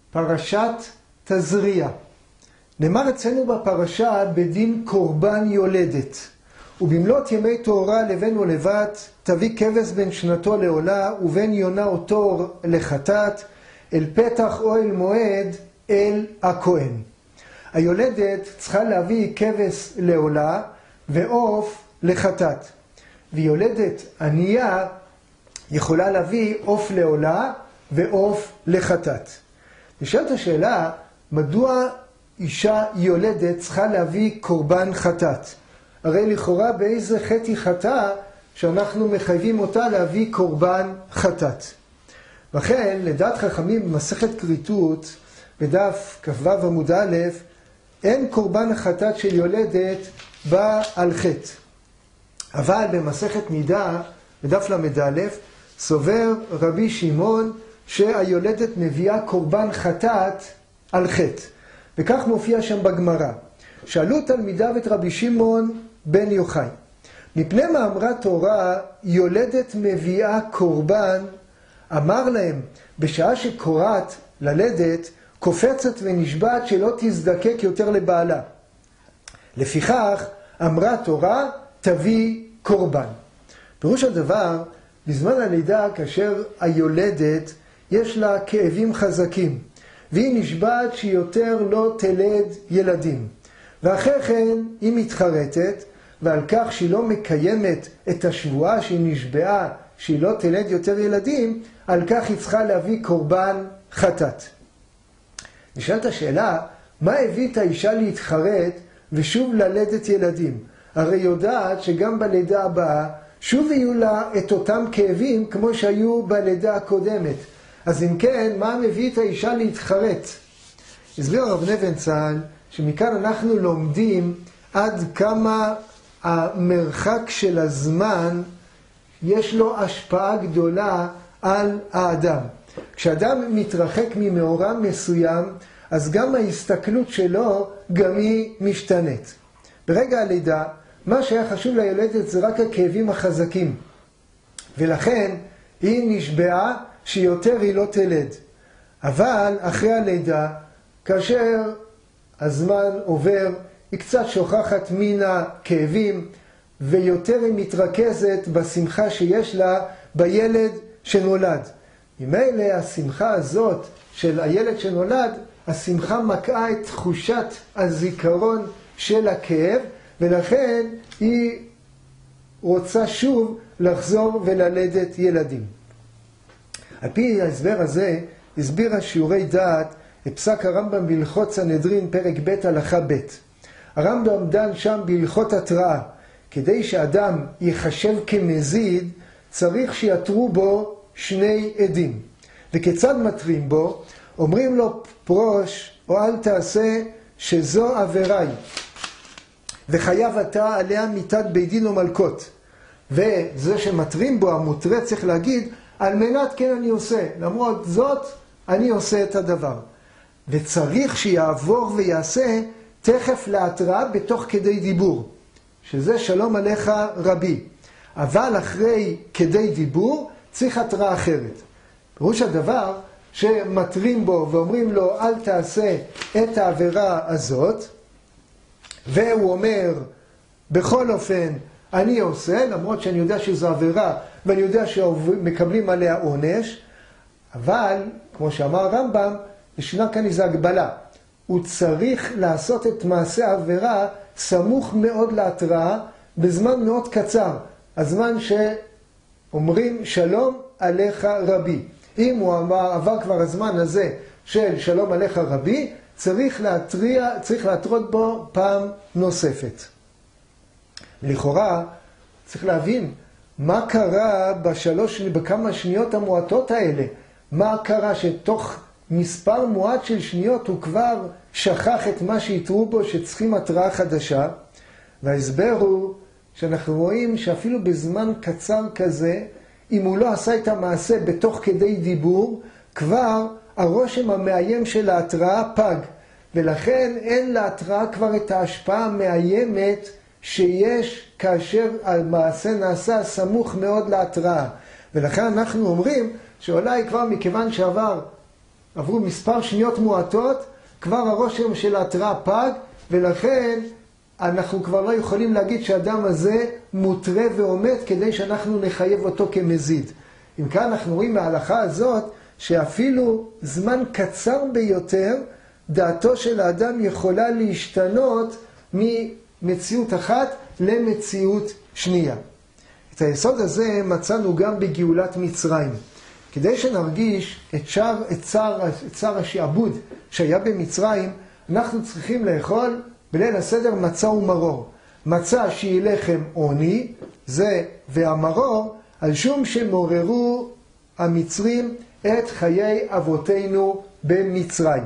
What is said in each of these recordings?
פרשת תזריע. נאמר אצלנו בפרשה בדין קורבן יולדת. ובמלאת ימי תורה לבן ולבת תביא כבש בן שנתו לעולה ובן יונה אותו לחטאת אל פתח אוהל מועד אל הכהן. היולדת צריכה להביא כבש לעולה ועוף לחטאת. ויולדת ענייה יכולה להביא עוף לעולה ועוף לחטאת. נשאלת השאלה, מדוע אישה יולדת צריכה להביא קורבן חטאת? הרי לכאורה באיזה חטא היא חטאה שאנחנו מחייבים אותה להביא קורבן חטאת. וכן, לדעת חכמים במסכת כריתות, בדף כ"ו עמוד א', אין קורבן החטאת של יולדת בא על חטא. אבל במסכת נידה, בדף ל"א, סובר רבי שמעון שהיולדת מביאה קורבן חטאת על חטא. וכך מופיע שם בגמרא. שאלו תלמידיו את רבי שמעון בן יוחאי, מפני מה אמרה תורה יולדת מביאה קורבן? אמר להם, בשעה שקוראת ללדת, קופצת ונשבעת שלא תזדקק יותר לבעלה. לפיכך אמרה תורה תביא קורבן. פירוש הדבר, בזמן הלידה כאשר היולדת יש לה כאבים חזקים, והיא נשבעת שיותר לא תלד ילדים. ואחרי כן היא מתחרטת, ועל כך שהיא לא מקיימת את השבועה שהיא נשבעה שהיא לא תלד יותר ילדים, על כך היא צריכה להביא קורבן חטאת. נשאלת השאלה, מה הביא את האישה להתחרט ושוב ללדת ילדים? הרי יודעת שגם בלידה הבאה שוב יהיו לה את אותם כאבים כמו שהיו בלידה הקודמת. אז אם כן, מה מביא את האישה להתחרט? הסביר הרב נבנצל שמכאן אנחנו לומדים עד כמה המרחק של הזמן יש לו השפעה גדולה על האדם. כשאדם מתרחק ממאורע מסוים, אז גם ההסתכלות שלו גם היא משתנית. ברגע הלידה, מה שהיה חשוב ליולדת זה רק הכאבים החזקים. ולכן היא נשבעה שיותר היא לא תלד. אבל אחרי הלידה, כאשר הזמן עובר, היא קצת שוכחת מן הכאבים, ויותר היא מתרכזת בשמחה שיש לה בילד שנולד. ממילא השמחה הזאת של הילד שנולד, השמחה מקעה את תחושת הזיכרון של הכאב, ולכן היא רוצה שוב לחזור וללדת ילדים. על פי ההסבר הזה, הסביר השיעורי דעת את פסק הרמב"ם בהלכות סנהדרין פרק ב' הלכה ב'. הרמב"ם דן שם בהלכות התראה. כדי שאדם ייחשב כמזיד, צריך שיתרו בו שני עדים. וכיצד מתרים בו? אומרים לו פרוש או אל תעשה שזו עבירה היא. וחייב אתה עליה מיתת בית דין או מלכות. וזה שמתרים בו, המותרה צריך להגיד, על מנת כן אני עושה. למרות זאת, אני עושה את הדבר. וצריך שיעבור ויעשה תכף להתראה בתוך כדי דיבור. שזה שלום עליך רבי. אבל אחרי כדי דיבור, צריך התראה אחרת. פירוש הדבר שמתרים בו ואומרים לו, אל תעשה את העבירה הזאת, והוא אומר, בכל אופן, אני עושה, למרות שאני יודע שזו עבירה, ואני יודע שמקבלים עליה עונש, אבל, כמו שאמר הרמב"ם, ישנה כאן איזו הגבלה. הוא צריך לעשות את מעשה העבירה סמוך מאוד להתראה, בזמן מאוד קצר. הזמן שאומרים שלום עליך רבי. אם הוא עבר כבר הזמן הזה של שלום עליך רבי, צריך להתרות בו פעם נוספת. לכאורה, צריך להבין מה קרה בכמה שניות המועטות האלה. מה קרה שתוך מספר מועט של שניות הוא כבר שכח את מה שהתרו בו שצריכים התראה חדשה. וההסבר הוא שאנחנו רואים שאפילו בזמן קצר כזה, אם הוא לא עשה את המעשה בתוך כדי דיבור, כבר הרושם המאיים של ההתראה פג. ולכן אין להתראה כבר את ההשפעה המאיימת שיש כאשר המעשה נעשה סמוך מאוד להתראה. ולכן אנחנו אומרים שאולי כבר מכיוון שעבר עברו מספר שניות מועטות, כבר הרושם של ההתראה פג, ולכן אנחנו כבר לא יכולים להגיד שהאדם הזה מוטרה ועומד כדי שאנחנו נחייב אותו כמזיד. אם כאן אנחנו רואים מההלכה הזאת שאפילו זמן קצר ביותר דעתו של האדם יכולה להשתנות ממציאות אחת למציאות שנייה. את היסוד הזה מצאנו גם בגאולת מצרים. כדי שנרגיש את צער השעבוד שהיה במצרים, אנחנו צריכים לאכול בליל הסדר מצה ומרור. מצה שהיא לחם עוני, זה והמרור, על שום שמוררו המצרים את חיי אבותינו במצרים.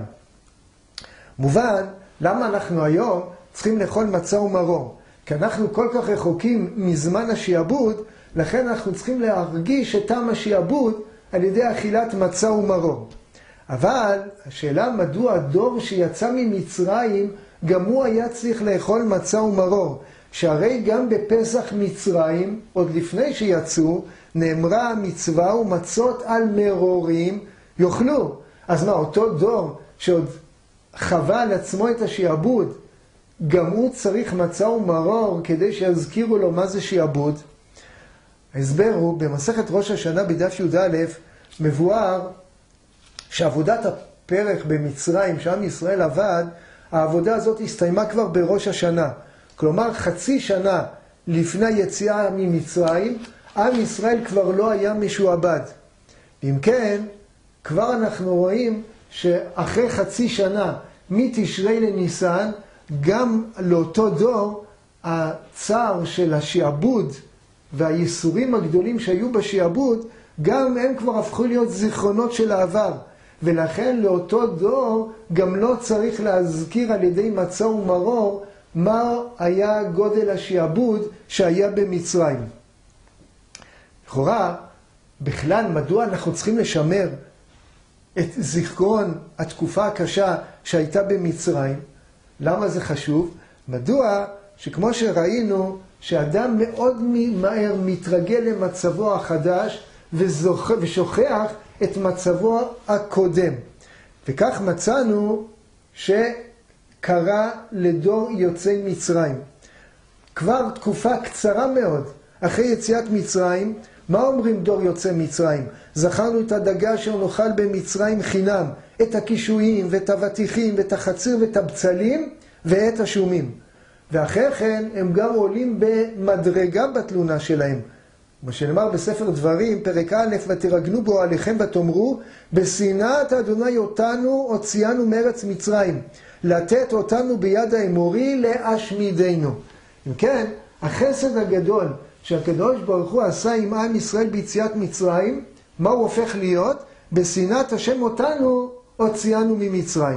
מובן, למה אנחנו היום צריכים לאכול מצה ומרור? כי אנחנו כל כך רחוקים מזמן השעבוד, לכן אנחנו צריכים להרגיש את טעם השעבוד על ידי אכילת מצה ומרור. אבל השאלה מדוע הדור שיצא ממצרים, גם הוא היה צריך לאכול מצה ומרור. שהרי גם בפסח מצרים, עוד לפני שיצאו, נאמרה המצווה ומצות על מרורים יאכלו. אז מה, אותו דור שעוד חווה על עצמו את השעבוד, גם הוא צריך מצה ומרור כדי שיזכירו לו מה זה שעבוד? ההסבר הוא, במסכת ראש השנה בדף י"א, מבואר שעבודת הפרח במצרים, שעם ישראל עבד, העבודה הזאת הסתיימה כבר בראש השנה. כלומר, חצי שנה לפני יציאה ממצרים, עם ישראל כבר לא היה משועבד. אם כן, כבר אנחנו רואים שאחרי חצי שנה, מתשרי לניסן, גם לאותו דור, הצער של השעבוד והייסורים הגדולים שהיו בשעבוד, גם הם כבר הפכו להיות זיכרונות של העבר. ולכן לאותו דור גם לא צריך להזכיר על ידי מצה ומרור מה היה גודל השעבוד שהיה במצרים. לכאורה, בכלל, מדוע אנחנו צריכים לשמר את זיכרון התקופה הקשה שהייתה במצרים? למה זה חשוב? מדוע שכמו שראינו, שאדם מאוד מהר מתרגל למצבו החדש ושוכח את מצבו הקודם. וכך מצאנו שקרה לדור יוצאי מצרים. כבר תקופה קצרה מאוד אחרי יציאת מצרים, מה אומרים דור יוצאי מצרים? זכרנו את הדגה שנאכל במצרים חינם, את הקישואים ואת הבטיחים ואת החציר ואת הבצלים ואת השומים. ואחרי כן הם גם עולים במדרגה בתלונה שלהם. כמו שנאמר בספר דברים, פרק א', ותרגנו בו עליכם ותאמרו, בשנאת אדוני אותנו הוציאנו מארץ מצרים, לתת אותנו ביד האמורי להשמידנו. אם כן, החסד הגדול שהקדוש ברוך הוא עשה עם עם ישראל ביציאת מצרים, מה הוא הופך להיות? בשנאת השם אותנו הוציאנו ממצרים.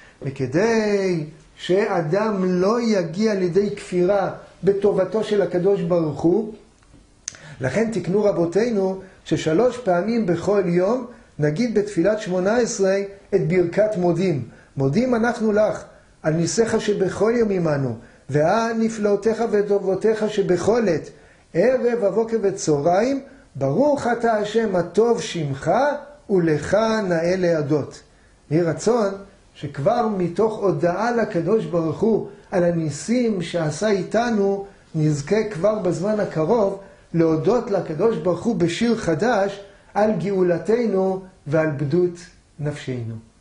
וכדי שאדם לא יגיע לידי כפירה בטובתו של הקדוש ברוך הוא, לכן תקנו רבותינו ש3 פעמים בכל יום נגיד בתפילת 18 את ברכת מודים. מודים אנחנו לך על ניסיך שבכל יום עמנו, ועל נפלאותיך וטובותיך שבכל עת, ערב ובוקר וצהריים, ברוך אתה השם הטוב שמך ולך נאה להודות. יהי רצון שכבר מתוך הודעה לקדוש ברוך הוא על הניסים שעשה איתנו, נזכה כבר בזמן הקרוב להודות לקדוש ברוך הוא בשיר חדש על גאולתנו ועל בדות נפשנו.